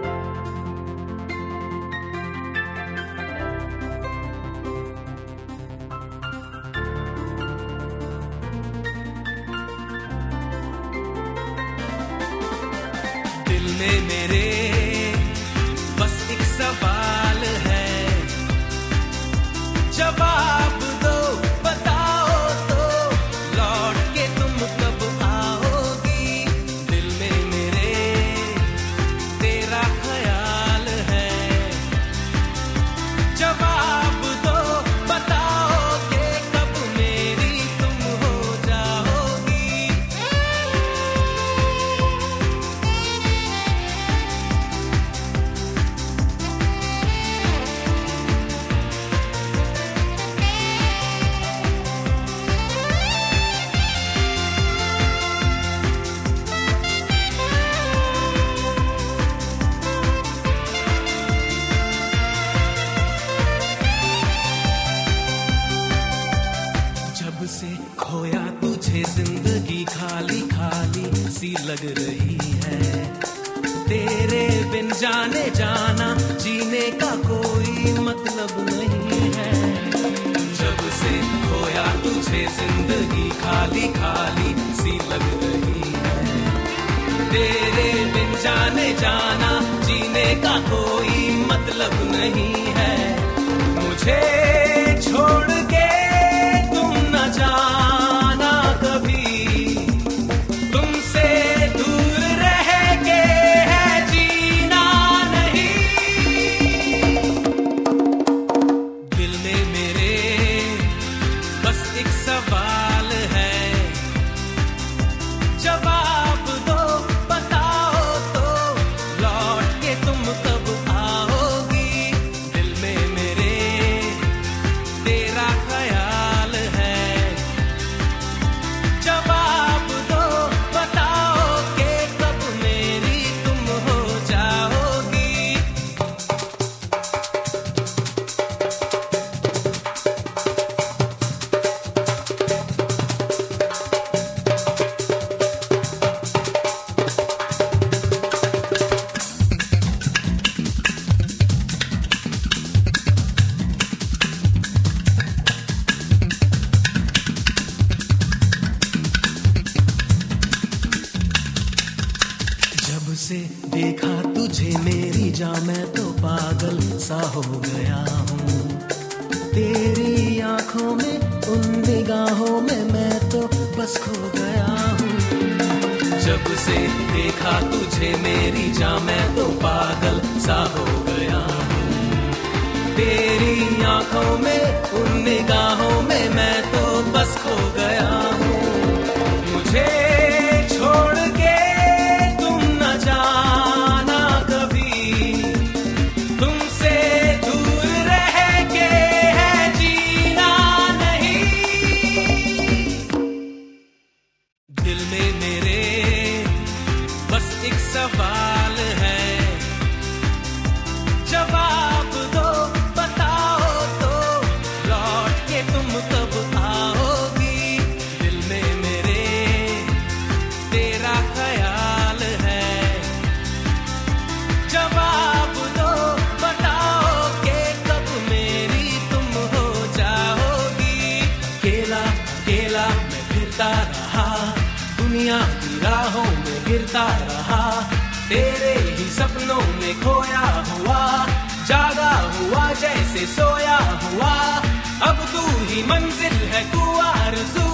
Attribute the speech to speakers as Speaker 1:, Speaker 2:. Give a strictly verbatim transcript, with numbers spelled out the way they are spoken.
Speaker 1: दिल में मेरे बस एक सवाल है, जवाब दो, बताओ तो लौट के तुम कब आओगी। दिल में मेरे तेरा ख्याल है, जवाब दो, बताओ कि कब मेरी तुम हो जाओगी। जब से खोया तुझे जिंदगी खाली खाली सी लग रही है, तेरे बिन जाने जाना जीने का कोई मतलब नहीं है। जब से खोया तुझे जिंदगी खाली खाली सी लग रही है, तेरे बिन जाने जाना जीने का कोई मतलब नहीं है। मुझे छोड़ के तुम न जाना कभी, तुमसे दूर रह के है जीना नहीं। दिल में मेरे बस एक सवाल है, जवाब दो, बताओ तो लौट के तुम कब आओगी। दिल में मेरे तेरा ख्याल है, जवाब दो, बताओ कि कब मेरी तुम हो जाओगी। जब से देखा तुझे मेरी जान मैं तो पागल सा हो गया हूँ। तेरी आंखों में उन निगाहों में मैं तो बस खो गया हूँ। जब से देखा तुझे मेरी जान मैं तो पागल सा हो गया हूँ। तेरी आंखों में उन निगाहों में मैं तो बस खो गया हूँ। मुझे छोड़ के तुम न जाना कभी, तुमसे दूर रह के है जीना नहीं। दिल में मेरे बस एक सवाल है, जवाब दो, बताओ तो लौट के तुम कब आओगी। दिल में मेरे तेरा ख्याल है, जवाब दो, बताओ कि कब मेरी तुम हो जाओगी। अकेला अकेला मैं फिरता रहा, दुनिया की राहों में गिरता रहा। तेरे ही सपनों में खोया हुआ, जागा हुआ जैसे सोया हुआ। अब तू ही मंजिल है, तू आरज़ू